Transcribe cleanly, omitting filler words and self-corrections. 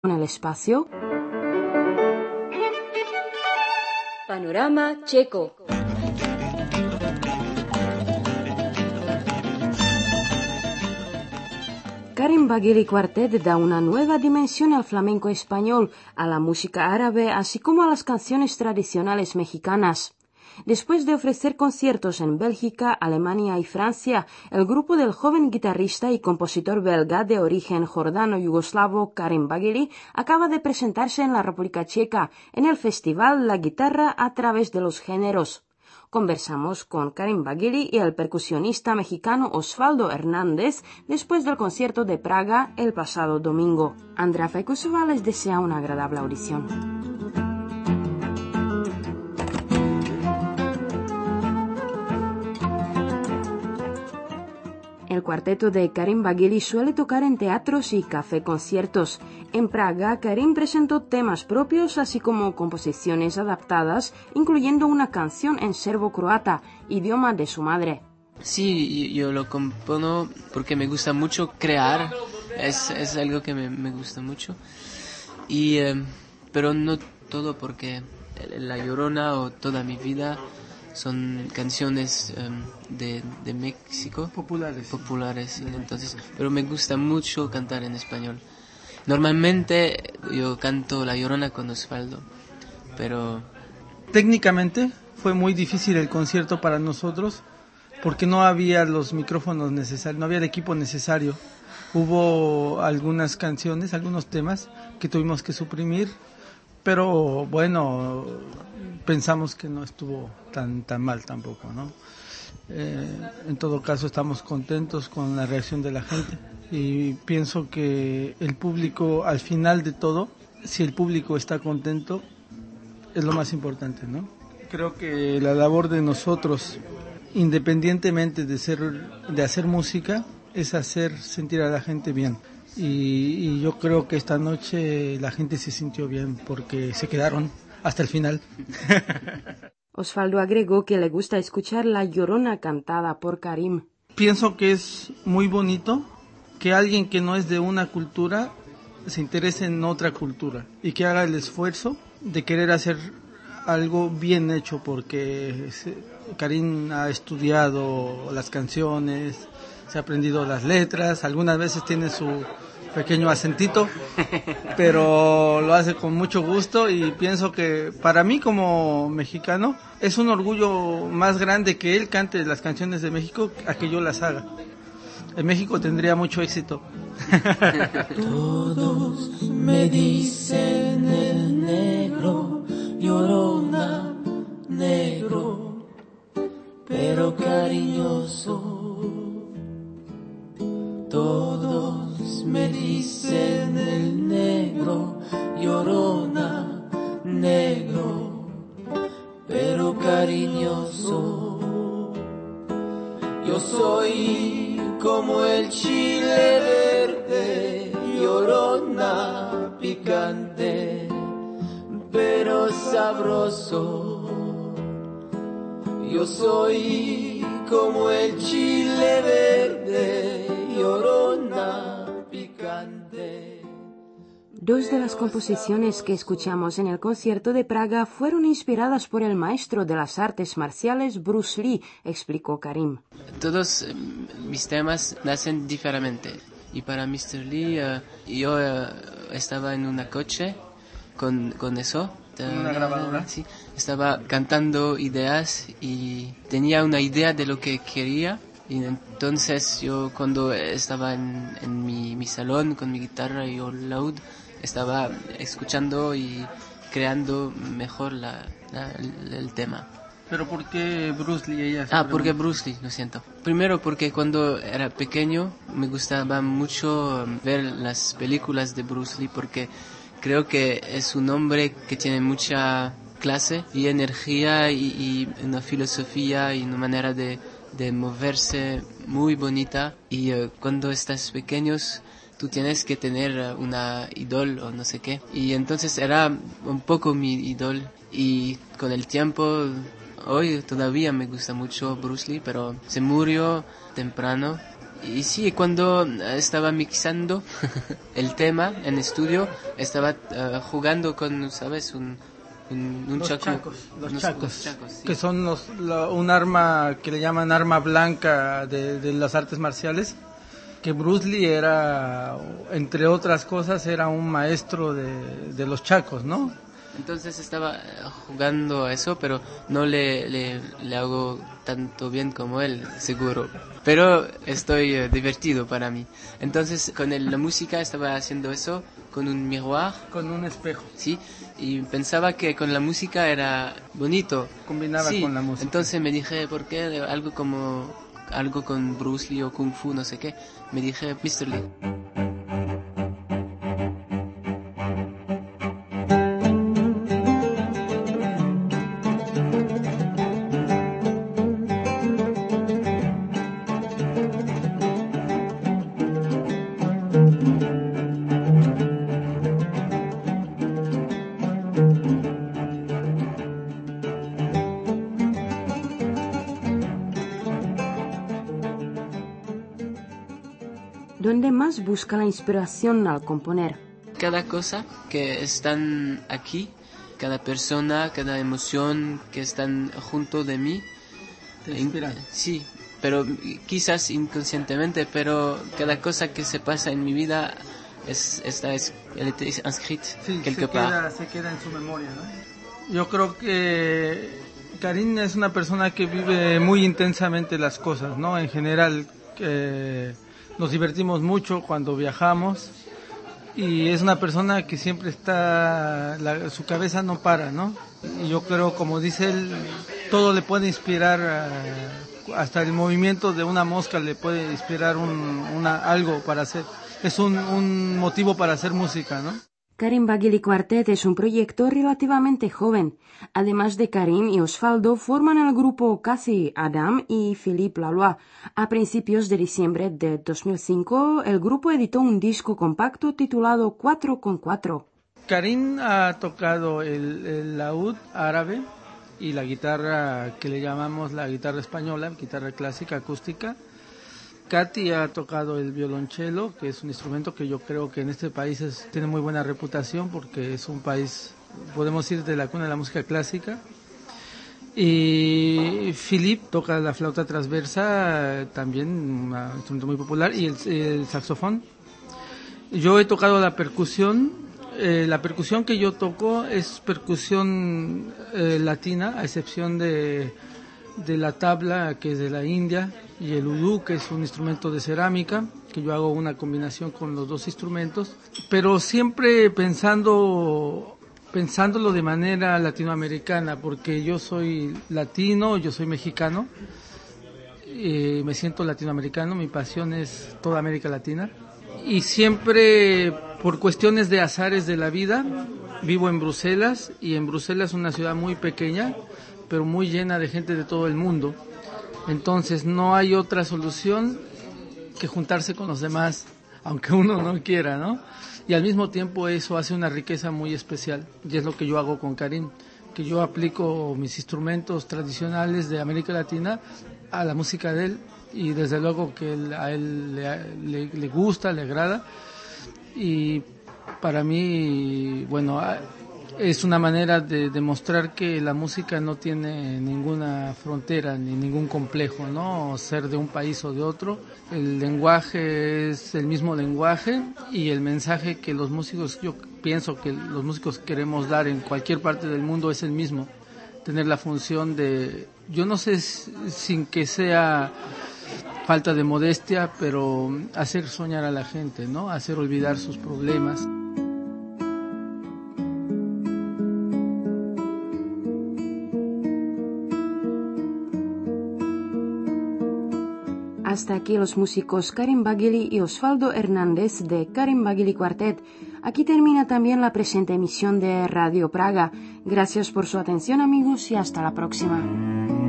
en el espacio. Panorama checo. Karim Bagheri Quartet da una nueva dimensión al flamenco español, a la música árabe, así como a las canciones tradicionales mexicanas. Después de ofrecer conciertos en Bélgica, Alemania y Francia, el grupo del joven guitarrista y compositor belga de origen jordano-yugoslavo Karim Bagheri acaba de presentarse en la República Checa, en el festival La Guitarra a través de los géneros. Conversamos con Karim Bagheri y el percusionista mexicano Osvaldo Hernández después del concierto de Praga el pasado domingo. Andrea Fekusova les desea una agradable audición. El cuarteto de Karim Bagheri suele tocar en teatros y café conciertos. En Praga, Karim presentó temas propios así como composiciones adaptadas, incluyendo una canción en serbo-croata, idioma de su madre. Sí, yo lo compongo porque me gusta mucho crear, es algo que me gusta mucho. Pero no todo, porque La Llorona o Toda mi vida son canciones de México populares, entonces, pero me gusta mucho cantar en español. Normalmente yo canto La Llorona con Osvaldo, pero técnicamente fue muy difícil el concierto para nosotros porque no había los micrófonos necesarios, no había el equipo necesario. Hubo algunas canciones, algunos temas que tuvimos que suprimir, pero bueno, pensamos que no estuvo tan mal tampoco, ¿no? En todo caso estamos contentos con la reacción de la gente y pienso que el público, al final de todo, si el público está contento, es lo más importante, ¿no? Creo que la labor de nosotros, independientemente de hacer música, es hacer sentir a la gente bien. Y yo creo que esta noche la gente se sintió bien porque se quedaron hasta el final. Osvaldo agregó que le gusta escuchar La Llorona cantada por Karim. Pienso que es muy bonito que alguien que no es de una cultura se interese en otra cultura y que haga el esfuerzo de querer hacer algo bien hecho, porque Karim ha estudiado las canciones, se ha aprendido las letras, algunas veces tiene su pequeño acentito, pero lo hace con mucho gusto y pienso que para mí como mexicano es un orgullo más grande que él cante las canciones de México a que yo las haga. En México tendría mucho éxito. Todos me dicen el negro, Llorona, negro, pero cariñoso. Todos me dicen el negro, Llorona, negro, pero cariñoso. Yo soy como el chile verde, Llorona, picante, pero sabroso. Yo soy como el chile verde, Llorona, picante. Dos de las composiciones que escuchamos en el concierto de Praga fueron inspiradas por el maestro de las artes marciales Bruce Lee, explicó Karim. Todos mis temas nacen diferente. Y para Mr. Lee, yo estaba en un coche con eso. Una grabadora. Sí, estaba cantando ideas y tenía una idea de lo que quería. Y entonces yo, cuando estaba en mi salón con mi guitarra y el laúd, estaba escuchando y creando mejor el tema. ¿Pero por qué Bruce Lee? Porque Bruce Lee, lo siento. Primero porque cuando era pequeño me gustaba mucho ver las películas de Bruce Lee, porque creo que es un hombre que tiene mucha clase y energía y una filosofía y una manera de moverse muy bonita. Y cuando estás pequeños tú tienes que tener una idol o no sé qué. Y entonces era un poco mi idol. Y con el tiempo, hoy todavía me gusta mucho Bruce Lee, pero se murió temprano Y sí, cuando estaba mixando el tema en estudio, estaba jugando con, ¿sabes? Un Los chaco. chacos, Los chacos, sí. que son un arma que le llaman arma blanca de las artes marciales, que Bruce Lee era, entre otras cosas, era un maestro de los chacos, ¿no? Entonces estaba jugando a eso, pero no le hago tanto bien como él, seguro. Pero estoy divertido para mí. Entonces con la música estaba haciendo eso con un miroir. Con un espejo. Sí, y pensaba que con la música era bonito. Combinaba sí, con la música. Entonces me dije, ¿por qué algo con Bruce Lee o Kung Fu, no sé qué? Me dije, Mr. Lee. ¿Dónde más busca la inspiración al componer? Cada cosa que están aquí, cada persona, cada emoción que están junto de mí. ¿Te inspiran? Sí, pero quizás inconscientemente, pero cada cosa que se pasa en mi vida está inscrita quelque part. Se queda en su memoria, ¿no? Yo creo que Karim es una persona que vive muy intensamente las cosas, ¿no? En general, nos divertimos mucho cuando viajamos y es una persona que siempre está, su cabeza no para, ¿no? Y yo creo, como dice él, todo le puede inspirar, hasta el movimiento de una mosca le puede inspirar algo para hacer, es un motivo para hacer música, ¿no? Karim Baghili Quartet es un proyecto relativamente joven. Además de Karim y Osvaldo, forman el grupo Cathy Adam y Philippe Laloy. A principios de diciembre de 2005, el grupo editó un disco compacto titulado 4x4. Karim ha tocado el laúd árabe y la guitarra que le llamamos la guitarra española, guitarra clásica acústica. Katy ha tocado el violonchelo, que es un instrumento que yo creo que en este país tiene muy buena reputación porque es un país, podemos decir, de la cuna de la música clásica. Y Philippe toca la flauta transversa, también un instrumento muy popular, y el saxofón. Yo he tocado la percusión. La percusión que yo toco es percusión latina, a excepción de la tabla, que es de la India, y el udú, que es un instrumento de cerámica, que yo hago una combinación con los dos instrumentos, pero siempre pensándolo de manera latinoamericana, porque yo soy latino, yo soy mexicano, me siento latinoamericano, mi pasión es toda América Latina, y siempre por cuestiones de azares de la vida vivo en Bruselas, y en Bruselas es una ciudad muy pequeña, pero muy llena de gente de todo el mundo. Entonces no hay otra solución que juntarse con los demás, aunque uno no quiera, ¿no? Y al mismo tiempo eso hace una riqueza muy especial, y es lo que yo hago con Karim, que yo aplico mis instrumentos tradicionales de América Latina a la música de él, y desde luego que a él le gusta, le agrada, y para mí, bueno, es una manera de demostrar que la música no tiene ninguna frontera ni ningún complejo, ¿no? Ser de un país o de otro. El lenguaje es el mismo lenguaje, y el mensaje que los músicos, yo pienso que los músicos queremos dar en cualquier parte del mundo es el mismo. Tener la función de, yo no sé, sin que sea falta de modestia, pero hacer soñar a la gente, ¿no? Hacer olvidar sus problemas. Hasta aquí los músicos Karim Baghili y Osvaldo Hernández de Karim Baghili Quartet. Aquí termina también la presente emisión de Radio Praga. Gracias por su atención, amigos, y hasta la próxima.